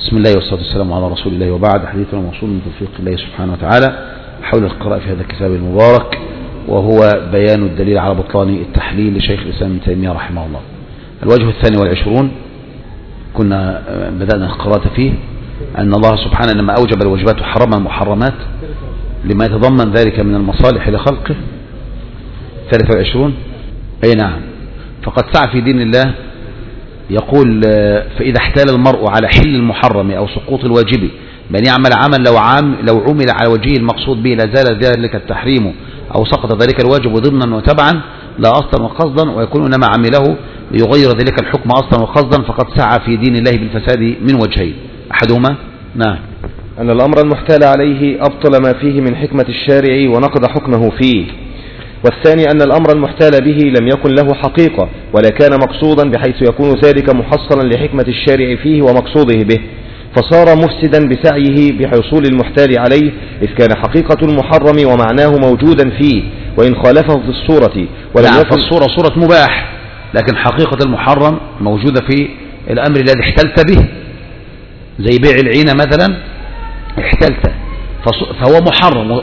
بسم الله والصلاة والسلام على رسول الله، وبعد. حديثنا موصول من توفيق الله سبحانه وتعالى حول القراءة في هذا الكتاب المبارك، وهو بيان الدليل على بطلان التحليل لشيخ الإسلام ابن تيمية رحمه الله. الوجه 22 كنا بدأنا القراءة فيه، أن الله سبحانه لما أوجب الواجبات وحرم المحرمات لما يتضمن ذلك من المصالح لخلقه. 23 أي نعم. فقد سعى في دين الله، يقول: فإذا احتال المرء على حل المحرم أو سقوط الواجب بأن يعمل عمل لو عمل على وجهه المقصود به لزال ذلك التحريم أو سقط ذلك الواجب ضمنا وتبعا لا أصلا وقصدا، ويكون إنما عمله ليغير ذلك الحكم أصلا وقصدا، فقد سعى في دين الله بالفساد من وجهين. أحدهما نعم أن الأمر المحتال عليه أبطل ما فيه من حكمة الشارع ونقض حكمه فيه، والثاني أن الأمر المحتال به لم يكن له حقيقة ولا كان مقصودا، بحيث يكون ذلك محصلا لحكمة الشارع فيه ومقصوده به، فصار مفسدا بسعيه بحصول المحتال عليه، إذ كان حقيقة المحرم ومعناه موجودا فيه وإن خالفه في الصورة ولم يكن فالصورة صورة مباح، لكن حقيقة المحرم موجودة في الأمر الذي احتلت به، زي بيع العينة مثلا احتلت فهو محرم،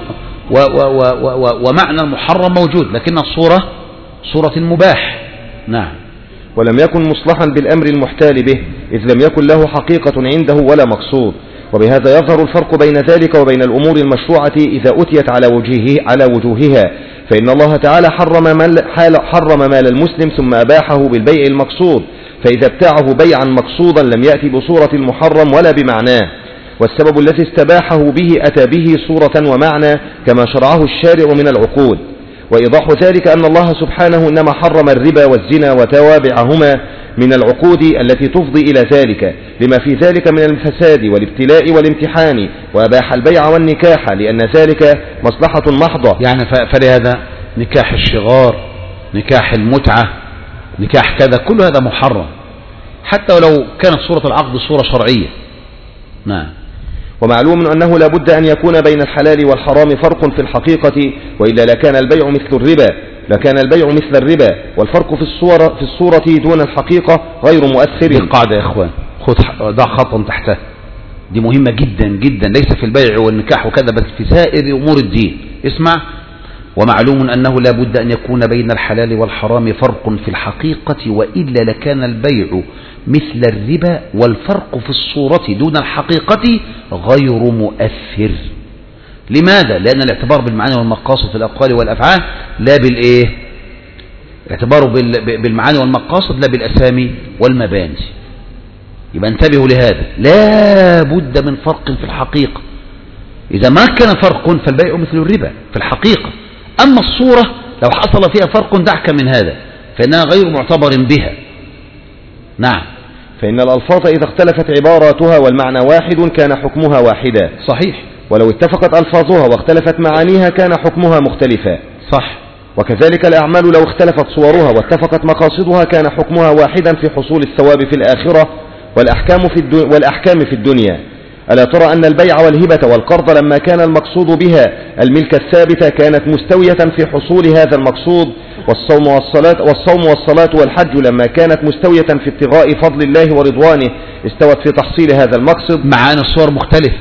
ومعنى المحرم موجود، لكن الصورة صورة المباح. نعم. ولم يكن مصلحا بالأمر المحتال به، إذ لم يكن له حقيقة عنده ولا مقصود. وبهذا يظهر الفرق بين ذلك وبين الأمور المشروعة إذا أتيت على وجوهها، فإن الله تعالى حرم مال المسلم ثم أباحه بالبيع المقصود، فإذا ابتاعه بيعا مقصودا لم يأتي بصورة المحرم ولا بمعناه، والسبب الذي استباحه به أتى به صورة ومعنى كما شرعه الشارع من العقود. وإيضاح ذلك أن الله سبحانه إنما حرم الربا والزنا وتوابعهما من العقود التي تفضي إلى ذلك لما في ذلك من الفساد والابتلاء والامتحان، وأباح البيع والنكاح لأن ذلك مصلحة محضة. يعني فلهذا نكاح الشغار، نكاح المتعة، نكاح كذا، كل هذا محرم حتى ولو كانت صورة العقد صورة شرعية. نعم. ومعلوم أنه لا بد أن يكون بين الحلال والحرام فرق في الحقيقة، وإلا لكان البيع مثل الربا، والفرق في الصورة دون الحقيقة غير مؤثر. دي القاعدة يا إخوان، ضع خطا تحتها، دي مهمة جدا جدا، ليس في البيع والنكاح وكذا بل في سائر أمور الدين. اسمع: ومعلوم أنه لا بد أن يكون بين الحلال والحرام فرق في الحقيقة، وإلا لكان البيع مثل الربا، والفرق في الصورة دون الحقيقة غير مؤثر. لماذا؟ لأن الاعتبار بالمعاني والمقاصد في الأقوال والأفعال لا بالإيه؟ اعتباره بالمعاني والمقاصد لا بالأسامي والمباني. يبقى انتبهوا لهذا، لا بد من فرق في الحقيقة. إذا ما كان فرق فالبيع مثل الربا في الحقيقة، أما الصورة لو حصل فيها فرق دعك من هذا فإنها غير معتبر بها. نعم. فإن الألفاظ إذا اختلفت عباراتها والمعنى واحد كان حكمها واحدا. صحيح. ولو اتفقت ألفاظها واختلفت معانيها كان حكمها مختلفا. صح. وكذلك الأعمال لو اختلفت صورها واتفقت مقاصدها كان حكمها واحدا في حصول الثواب في الآخرة والأحكام في الدنيا. ألا ترى أن البيع والهبة والقرض لما كان المقصود بها الملك الثابت كانت مستوية في حصول هذا المقصود، والصوم والصلاة والحج لما كانت مستوية في ابتغاء فضل الله ورضوانه استوت في تحصيل هذا المقصد. معاني الصور مختلفة،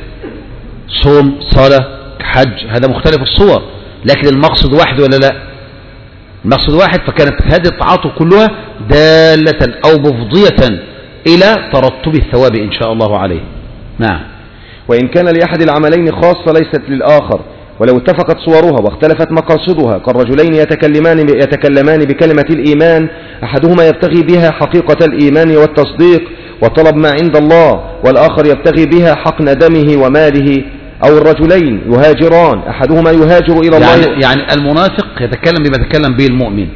صوم، صلاة، حج، هذا مختلف الصور، لكن المقصد واحد ولا لا؟ المقصد واحد، فكانت هذه التعاطف كلها دالة أو مفضية إلى ترتب الثواب إن شاء الله عليه. نعم. وإن كان لأحد العملين خاصة ليست للآخر، ولو اتفقت صورها واختلفت مقاصدها كالرجلين يتكلمان بكلمة الإيمان، أحدهما يبتغي بها حقيقة الإيمان والتصديق وطلب ما عند الله، والآخر يبتغي بها حقن دمه وماله. أو الرجلين يهاجران، أحدهما يهاجر إلى الله. يعني المنافق يتكلم بما يتكلم به المؤمن،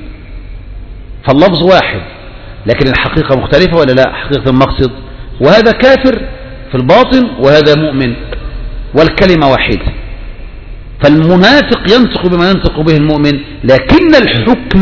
فاللفظ واحد لكن الحقيقة مختلفة ولا لا؟ حقيقة المقصد، وهذا كافر في الباطن وهذا مؤمن والكلمة واحدة. فالمنافق ينطق بما ينطق به المؤمن، لكن الحكم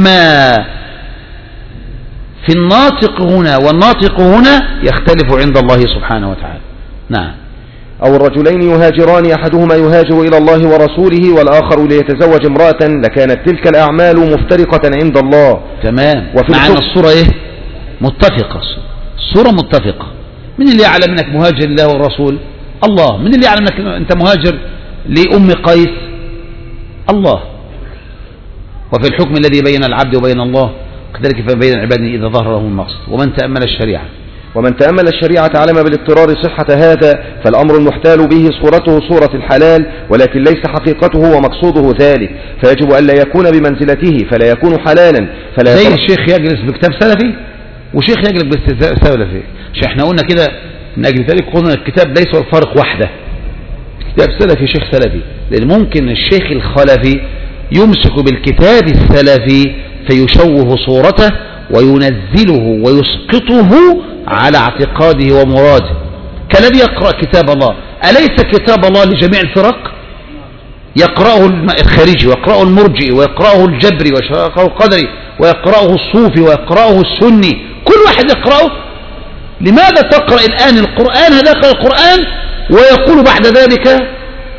في الناطق هنا والناطق هنا يختلف عند الله سبحانه وتعالى. نعم. أو الرجلين يهاجران، أحدهما يهاجر إلى الله ورسوله والآخر ليتزوج امرأة، لكانت تلك الأعمال مفترقة عند الله. تمام. معنى الصورة إيه؟ متفقة، الصورة متفقة، من اللي يعلم أنك مهاجر لله والرسول؟ الله. من اللي يعلم أنك أنت مهاجر لأم قيس؟ الله. وفي الحكم الذي بين العبد وبين الله كذلك فبين العباد إذا ظهر لهم المقصد. ومن تأمل الشريعة علم بالاضطرار صحة هذا، فالأمر المحتال به صورته صورة الحلال ولكن ليس حقيقته ومقصوده ذلك، فيجب أن لا يكون بمنزلته فلا يكون حلالا. فلا زي الشيخ يجلس بكتاب سلفي وشيخ يجلس باستهزاء سلفي. مش احنا قلنا كده من أجل ذلك قلنا الكتاب ليس الفرق وحده، كتاب سلفي شيخ سلفي، لأن ممكن الشيخ الخلفي يمسك بالكتاب السلفي فيشوه صورته وينزله ويسقطه على اعتقاده ومراده، كالذي يقرأ كتاب الله. أليس كتاب الله لجميع الفرق؟ يقرأه الخارجي ويقرأه المرجئي ويقرأه الجبري ويقرأه القدري ويقرأه الصوفي ويقرأه السني، كل واحد يقرأه. لماذا تقرأ الآن القرآن؟ هذا يقرأ القرآن ويقول بعد ذلك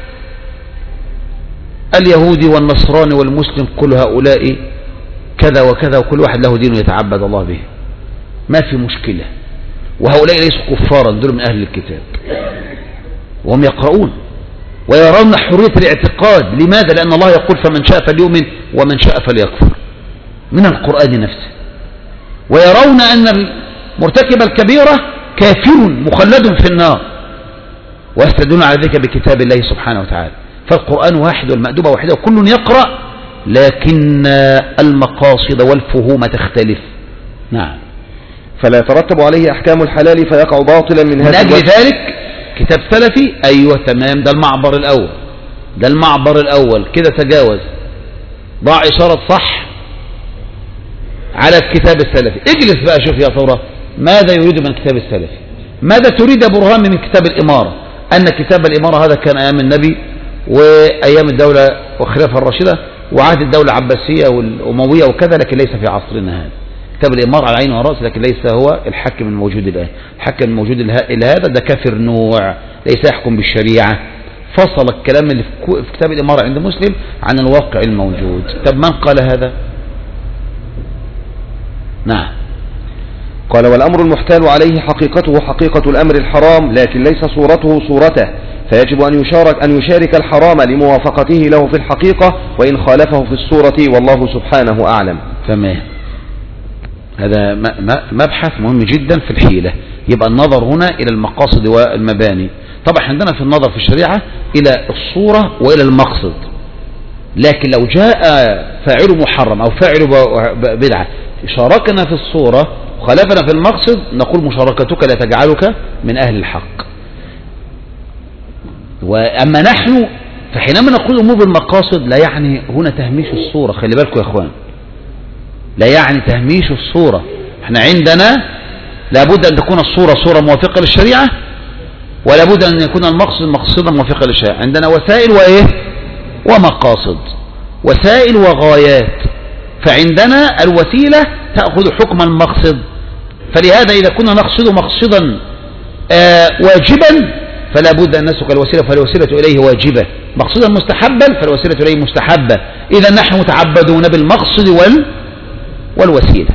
اليهودي والنصراني والمسلم كل هؤلاء كذا وكذا وكل واحد له دين يتعبد الله به، ما في مشكلة، وهؤلاء ليسوا كفارا، دول من أهل الكتاب وهم يقرؤون ويرون حرية الاعتقاد. لماذا؟ لأن الله يقول فمن شاء فليؤمن ومن شاء فليكفر من القرآن نفسه، ويرون أن مرتكب الكبيرة كافر مخلد في النار، ويستدلون على ذلك بكتاب الله سبحانه وتعالى. فالقرآن واحد والمأدوبة واحدة وكل يقرأ، لكن المقاصد والفهوم تختلف. نعم. فلا يترتب عليه أحكام الحلال فيقع باطلا من هذا الوجه. ذلك كتاب سلفي، أيوة تمام، ده المعبر الأول، ده المعبر الأول كده، تجاوز، ضع إشارة صح على الكتاب السلفي. اجلس بقى شوف يا ثورة ماذا يريد من الكتاب السلفي، ماذا تريد يا برهان من كتاب الإمارة؟ أن كتاب الإمارة هذا كان أيام النبي وأيام الدولة والخلافة الراشدة وعهد الدولة العباسية والأموية وكذا، لكن ليس في عصرنا هذا. كتاب الإمارة على عين ورأس، لكن ليس هو الحاكم الموجود الآن. الحاكم الموجود هذا ده كافر نوع، ليس يحكم بالشريعة. فصل الكلام اللي في كتاب الإمارة عند مسلم عن الواقع الموجود. طب من قال هذا؟ نعم. قال والأمر المحتال عليه حقيقته حقيقة الأمر الحرام لكن ليس صورته صورته، فيجب أن يشارك الحرام لموافقته له في الحقيقة وإن خالفه في الصورة، والله سبحانه أعلم. تمام. هذا مبحث مهم جدا في الحيلة. يبقى النظر هنا إلى المقاصد والمباني. طبعا عندنا في النظر في الشريعة إلى الصورة وإلى المقصد، لكن لو جاء فاعل محرم أو فاعل بدعة شاركنا في الصورة وخالفنا في المقصد، نقول مشاركتك لا تجعلك من أهل الحق. وأما نحن فحينما نقول أمور بالمقاصد لا يعني هنا تهميش الصورة، خلي بالكم يا إخوان، لا يعني تهميش الصورة. احنا عندنا لابد أن تكون الصورة صورة موافقة للشريعة، ولا بد أن يكون المقصد مقصدا موافقا للشريعة. عندنا وسائل وإيه ومقاصد، وسائل وغايات. فعندنا الوسيلة تأخذ حكم المقصد، فلهذا إذا كنا نقصد مقصدا واجبا فلا بد أن نسلك الوسيلة، فالوسيلة إليه واجبة. مقصدا مستحبا فالوسيلة إليه مستحبة. إذا نحن متعبدون بالمقصد والوسيلة.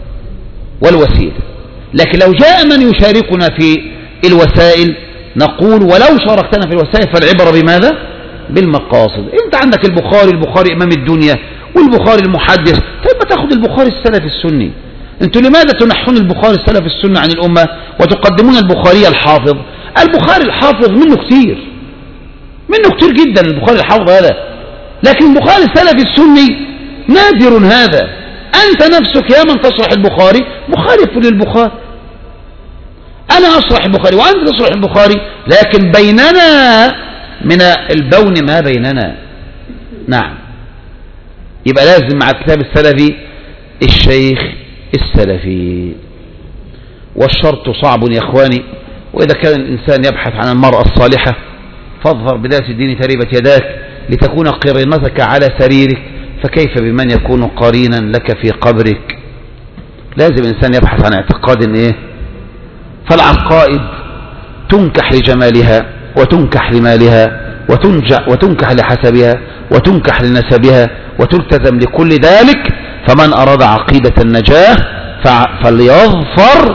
لكن لو جاء من يشاركنا في الوسائل نقول ولو شاركتنا في الوسائل فالعبرة بماذا؟ بالمقاصد. انت عندك البخاري امام الدنيا، والبخاري المحدث، طيب ما تاخذ البخاري السلفي السني. انتوا لماذا تنحون البخاري السلفي السني عن الامه وتقدمون البخاري الحافظ؟ البخاري الحافظ منه كتير جدا البخاري الحافظ هذا، لكن البخاري السلفي السني نادر هذا. انت نفسك يا من تشرح البخاري مخالف للبخاري، انا اشرح البخاري وانت تشرح البخاري، لكن بيننا من البون ما بيننا. نعم. يبقى لازم مع الكتاب السلفي الشيخ السلفي. والشرط صعب يا اخواني، واذا كان الانسان يبحث عن المرأة الصالحة فاظفر بذات الدين تربت يداك لتكون قرينتك على سريرك، فكيف بمن يكون قرينا لك في قبرك. لازم الانسان يبحث عن اعتقاد ايه. فالعقائد تنكح لجمالها وتنكح لمالها وتنكح لحسبها وتنكح لنسبها وتلتزم لكل ذلك. فمن أراد عقيدة النجاة فليظفر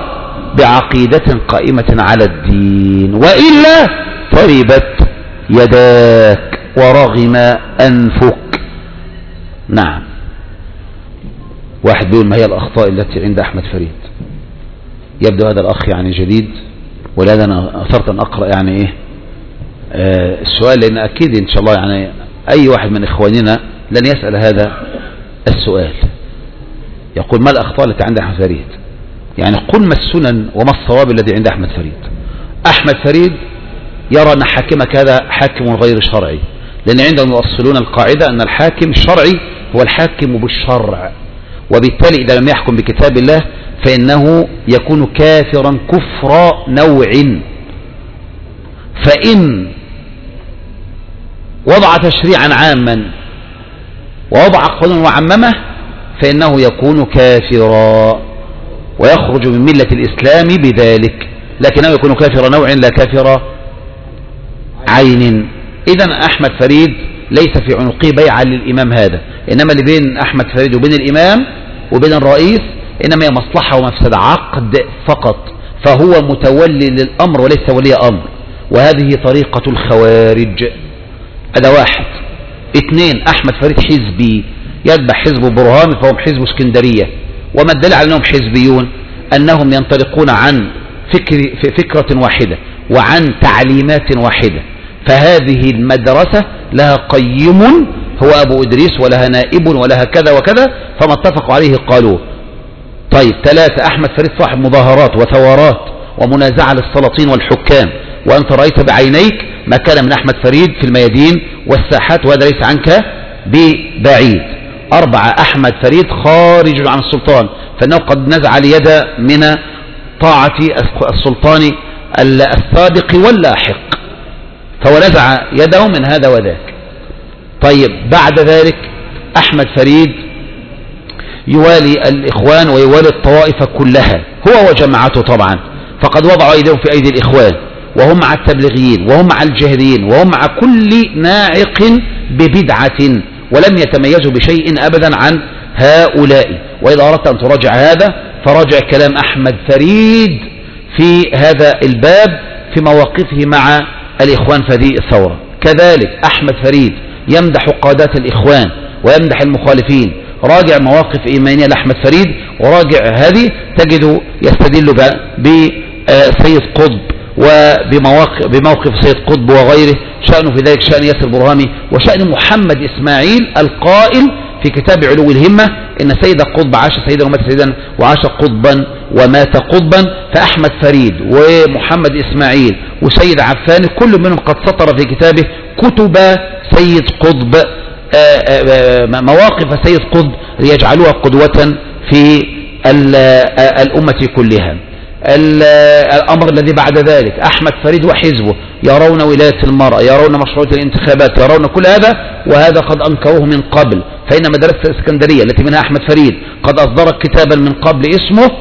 بعقيدة قائمة على الدين، وإلا تربت يداك ورغم أنفك. نعم. واحد بيقول ما هي الأخطاء التي عند أحمد فريد؟ يبدو هذا الأخ يعني جديد، ولهذا أنا أثرت أن أقرأ يعني إيه السؤال، لأن أكيد إن شاء الله يعني أي واحد من إخواننا لن يسأل هذا السؤال. يقول ما الأخطاء التي عند أحمد فريد؟ يعني قل ما السنن وما الصواب الذي عند أحمد فريد. أحمد فريد يرى أن حاكمك هذا حاكم غير شرعي، لأن عندهم يؤصلون القاعدة أن الحاكم الشرعي هو الحاكم بالشرع، وبالتالي إذا لم يحكم بكتاب الله فإنه يكون كافرا كفر نوع. فإن وضع تشريعا عاما ووضع قانونا وعممه فإنه يكون كافرا ويخرج من ملة الإسلام بذلك، لكنه يكون كافر نوع لا كافر عين. إذن أحمد فريد ليس في عنقه بيعة للإمام هذا، إنما اللي بين أحمد فريد وبين الإمام وبين الرئيس إنما هي مصلحة ومفسدة، عقد فقط، فهو متولي للأمر وليس ولي أمر، وهذه طريقة الخوارج. هذا واحد. اثنين، أحمد فريد حزبي يتبع حزب برهان، فهم حزب اسكندرية. وما الدليل على أنهم حزبيون؟ أنهم ينطلقون عن فكرة واحدة وعن تعليمات واحدة، فهذه المدرسة لها قيم هو أبو إدريس ولها نائب ولها كذا وكذا، فما اتفقوا عليه قالوه. طيب. ثلاثة، أحمد فريد صاحب مظاهرات وثورات ومنازعة للسلاطين والحكام، وأنت رأيت بعينيك ما كان من أحمد فريد في الميادين والساحات، وهذا ليس عنك ببعيد. أربعة، أحمد فريد خارج عن السلطان، فإنه قد نزع اليد من طاعة السلطان السابق واللاحق، فهو نزع يده من هذا وذاك. طيب. بعد ذلك أحمد فريد يوالي الإخوان ويوالي الطوائف كلها هو وجماعته طبعا، فقد وضعوا أيديهم في أيدي الإخوان، وهم مع التبليغيين وهم مع الجاهليين وهم مع كل ناعق ببدعة، ولم يتميزوا بشيء أبدا عن هؤلاء. وإذا أردت أن تراجع هذا فراجع كلام أحمد فريد في هذا الباب في مواقفه مع الإخوان في هذه الثورة. كذلك أحمد فريد يمدح قادات الإخوان ويمدح المخالفين. راجع مواقف إيمانية لأحمد فريد وراجع هذه، تجد يستدل بسيد قطب وبموقف سيد قطب وغيره، شأنه في ذلك شأن ياسر برهامي وشأن محمد إسماعيل القائل في كتاب علو الهمة إن سيد قطب عاش سيدا ومات سيدا وعاش قطبا ومات قطبا. فأحمد فريد ومحمد إسماعيل وسيد عفان كل منهم قد سطر في كتابه كتب سيد قطب، مواقف سيد قطب ليجعلوها قدوة في الأمة كلها. الأمر الذي بعد ذلك أحمد فريد وحزبه يرون ولاية المرأة، يرون مشروعية الانتخابات، يرون كل هذا، وهذا قد أنكروه من قبل. فإن مدرسة الإسكندرية التي منها أحمد فريد قد أصدرت كتابا من قبل اسمه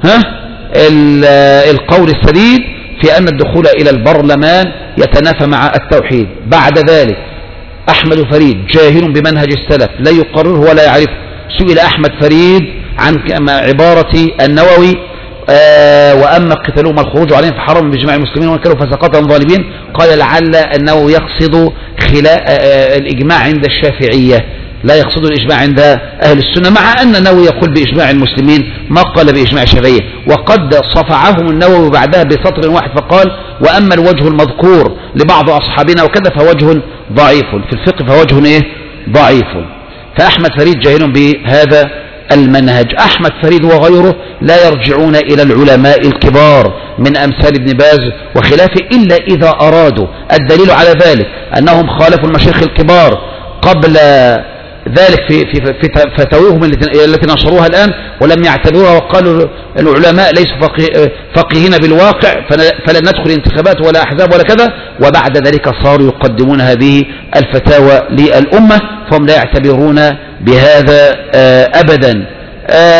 القول السديد في أن الدخول إلى البرلمان يتنافى مع التوحيد. بعد ذلك أحمد فريد جاهل بمنهج السلف لا يقرره ولا يعرفه. سئل أحمد فريد عن عبارة النووي وأما قتالهم الخروج عليهم فحرم بإجماع المسلمين وإن كانوا فسقطا ظالمين، قال لعل أنه يقصد الإجماع عند الشافعية لا يقصد الإجماع عند أهل السنة، مع أن النووي يقول بإجماع المسلمين ما قال بإجماع الشافعية. وقد صفعهم النووي بعدها بسطر واحد فقال وأما الوجه المذكور لبعض أصحابنا وكذا فوجه ضعيف في الفقه، فوجه ضعيف. فأحمد فريد جاهل بهذا المنهج. أحمد فريد وغيره لا يرجعون إلى العلماء الكبار من أمثال ابن باز وخلافه إلا إذا أرادوا. الدليل على ذلك أنهم خالفوا المشايخ الكبار قبل ذلك في فتاويهم التي نشروها الآن، ولم يعتبروها وقالوا العلماء ليسوا فقيهين بالواقع فلن ندخل انتخابات ولا أحزاب ولا كذا، وبعد ذلك صاروا يقدمون هذه الفتاوى للأمة، فهم لا يعتبرون بهذا أبدا.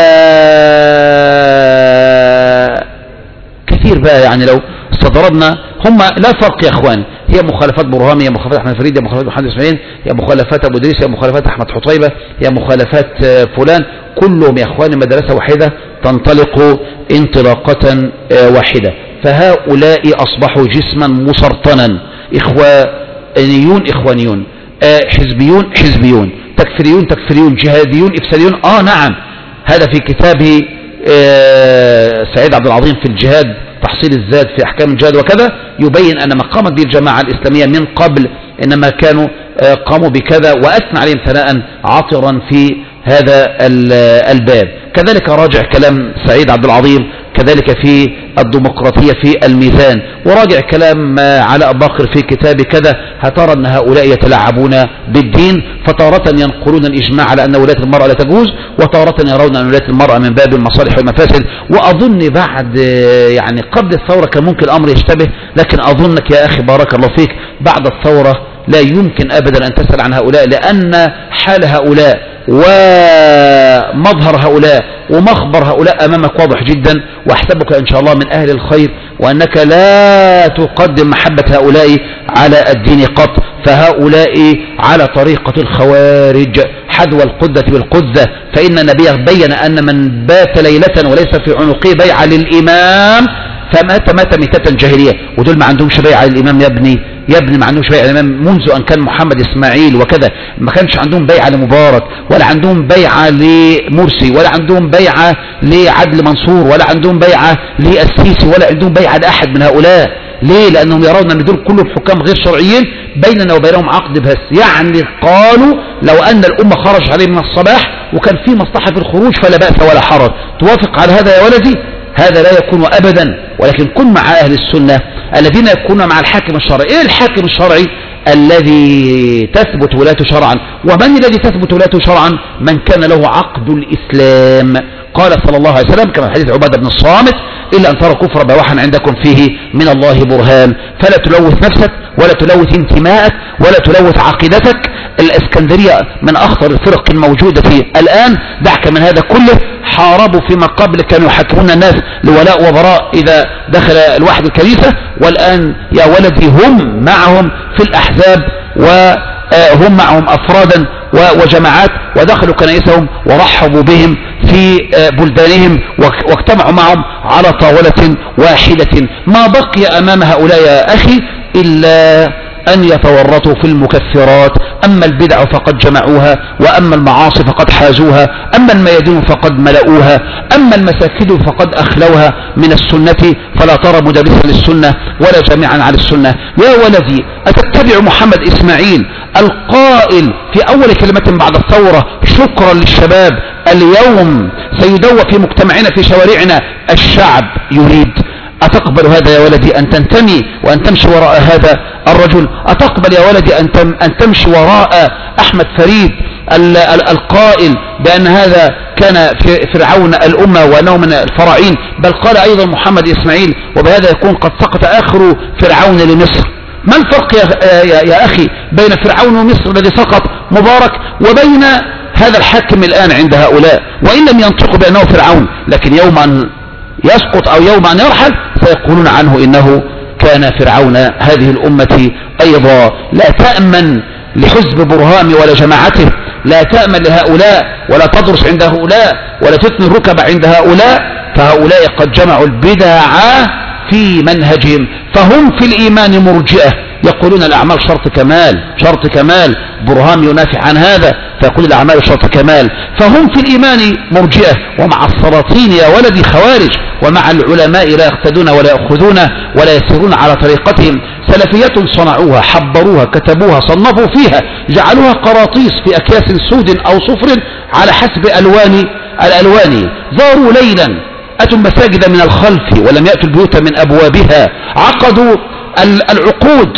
كثير بقى يعني لو استضربنا هم لا فرق يا اخوان، هي مخالفات برهامي، هي مخالفات احمد فريد، هي مخالفات محمد اسماعيل، هي مخالفات ابو ادريس، هي مخالفات احمد حطيبة، هي مخالفات فلان، كلهم يا اخوان مدرسة واحدة تنطلق انطلاقة واحدة. فهؤلاء اصبحوا جسما مسرطنا، اخوانيون، حزبيون، تكفيريون، جهاديون، افساديون. نعم، هذا في كتابه سعيد عبد العظيم في الجهاد، تحصيل الزاد في احكام الجهاد وكذا، يبين ان ما قامت به الجماعة الاسلامية من قبل انما كانوا قاموا بكذا، واثنى عليهم ثناء عطرا في هذا الباب. كذلك راجع كلام سعيد عبد العظيم كذلك في الديمقراطية في الميزان، وراجع كلام علاء باقر في كتاب كذا. هترى أن هؤلاء يتلاعبون بالدين، فتارة ينقلون الإجماع على أن ولاية المرأة لا تجوز، وتارة يرون أن ولاية المرأة من باب المصالح والمفاسد. وأظن بعد يعني قبل الثورة كان ممكن الأمر يشتبه، لكن أظنك يا أخي بارك الله فيك بعد الثورة لا يمكن أبدا أن تسأل عن هؤلاء، لأن حال هؤلاء ومظهر هؤلاء ومخبر هؤلاء أمامك واضح جدا، واحسبك إن شاء الله من أهل الخير، وأنك لا تقدم محبة هؤلاء على الدين قط. فهؤلاء على طريقة الخوارج حذو القدة بالقدة، فإن النبي بين أن من بات ليلة وليس في عنقه بيعة للإمام فمات ميتة جاهلية. ودول ما عندهمش بيعة للإمام يا ابني، ما عندهمش بيعة للإمام منذ أن كان محمد إسماعيل وكذا، ما كانش عندهم بيعة لمبارك، ولا عندهم بيعة لمرسي، ولا عندهم بيعة لعدل منصور، ولا عندهم بيعة للسيسي، ولا عندهم بيعة لأحد من هؤلاء. ليه؟ لأنهم يرون أن دول كلهم حكام غير شرعيين، بيننا وبينهم عقد بس. يعني قالوا لو أن الأمة خرج عليه من الصباح وكان في مصلحة في الخروج فلا بأس ولا حرج. توافق على هذا يا ولدي؟ هذا لا يكون أبدا، ولكن كن مع أهل السنة الذين يكونون مع الحاكم الشرعي. إيه الحاكم الشرعي؟ الذي تثبت ولاته شرعا. ومن الذي تثبت ولاته شرعا؟ من كان له عقد الإسلام. قال صلى الله عليه وسلم كما حديث عبادة بن الصامت: إلا أن ترى كفر بواحا عندكم فيه من الله برهان. فلا تلوث نفسك، ولا تلوث انتماءك، ولا تلوث عقيدتك. الإسكندرية من أخطر الفرق الموجودة الآن. دعك من هذا كله. حاربوا فيما قبل، كانوا يحكمون الناس لولاء وبراء إذا دخل الواحد الكنيسة، والآن يا ولدي هم معهم في الأحزاب، وهم معهم أفرادا وجماعات، ودخلوا كنائسهم ورحبوا بهم في بلدانهم واجتمعوا معهم على طاولة واحدة. ما بقي أمام هؤلاء يا أخي إلا أن يتورطوا في المكفرات. أما البدع فقد جمعوها، وأما المعاصي فقد حازوها، أما الميادين فقد ملؤوها، أما المساكد فقد أخلوها من السنة، فلا ترى مدرسا للسنة ولا جامعا على السنة. يا ولدي، أتتبع محمد إسماعيل القائل في أول كلمة بعد الثورة: شكرا للشباب، اليوم سيدوى في مجتمعنا في شوارعنا الشعب يريد. أتقبل هذا يا ولدي أن تنتمي وأن تمشي وراء هذا الرجل؟ أتقبل يا ولدي أن تمشي وراء أحمد فريد القائل بأن هذا كان فرعون الأمة وأنه من الفراعين؟ بل قال أيضا محمد إسماعيل: وبهذا يكون قد سقط آخر فرعون لمصر. ما الفرق يا أخي بين فرعون ومصر الذي سقط مبارك وبين هذا الحاكم الآن عند هؤلاء؟ وإن لم ينطقوا بأنه فرعون، لكن يوم أن يسقط أو يوم أن يرحل سيقولون عنه إنه كان فرعون هذه الأمة أيضا. لا تأمن لحزب برهام ولا جماعته، لا تأمن لهؤلاء، ولا تدرس عند هؤلاء، ولا تثني الركب عند هؤلاء. فهؤلاء قد جمعوا البدع في منهجهم، فهم في الإيمان مرجئة، يقولون الأعمال شرط كمال. برهام ينافع عن هذا فيقول الأعمال شرط كمال. فهم في الإيمان مرجئة، ومع السلاطين يا ولدي خوارج، ومع العلماء لا يقتدون ولا يأخذون ولا يسيرون على طريقتهم. سلفية صنعوها، حبروها، كتبوها، صنفوا فيها، جعلوها قراطيس في أكياس سود أو صفر على حسب الألوان. زاروا ليلا، أتوا المساجد من الخلف ولم يأتوا البيوت من أبوابها. عقدوا العقود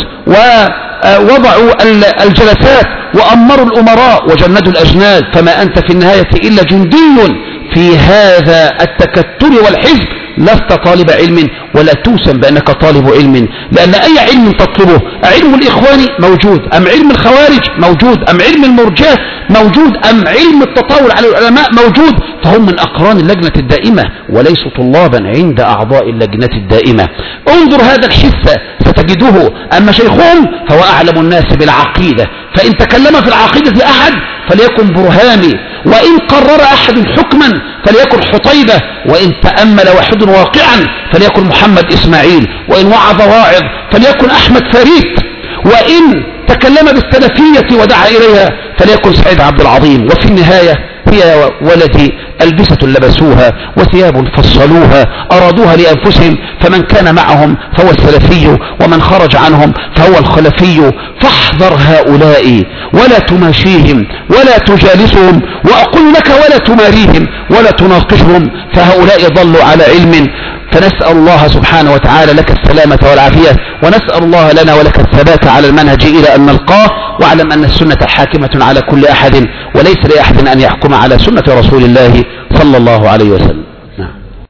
ووضعوا الجلسات وأمروا الأمراء وجندوا الأجناد. فما أنت في النهاية إلا جندي في هذا التكتل والحزب لست طالب علم ولا توسم بأنك طالب علم، لأن أي علم تطلبه، علم الإخوان موجود أم علم الخوارج موجود أم علم المرجئة موجود أم علم التطاول على العلماء موجود، فهم من أقران اللجنة الدائمة وليسوا طلابا عند أعضاء اللجنة الدائمة. انظر هذا الحث ستجده. أما شيخهم فهو أعلم الناس بالعقيدة، فإن تكلم في العقيدة أحد فليكن برهاني، وإن قرر أحد حكما فليكن حطيبة، وإن تأمل واحد واقعا فليكن محمد إسماعيل، وإن وعظ واعظ فليكن أحمد فريد، وإن تكلم بالسلفية ودعا إليها فليكن سعيد عبد العظيم. وفي النهاية هي ولدي ألبسة لبسوها وثياب فصلوها أرادوها لأنفسهم، فمن كان معهم فهو السلفي ومن خرج عنهم فهو الخلفي. فاحذر هؤلاء ولا تماشيهم ولا تجالسهم، وأقول لك ولا تماريهم ولا تناقشهم، فهؤلاء ضلوا على علم. فنسأل الله سبحانه وتعالى لك السلامة والعافية، ونسأل الله لنا ولك الثبات على المنهج إلى أن نلقاه. واعلم أن السنة حاكمة على كل أحد، وليس لأحد أن يحكم على سنة رسول الله صلى الله عليه وسلم.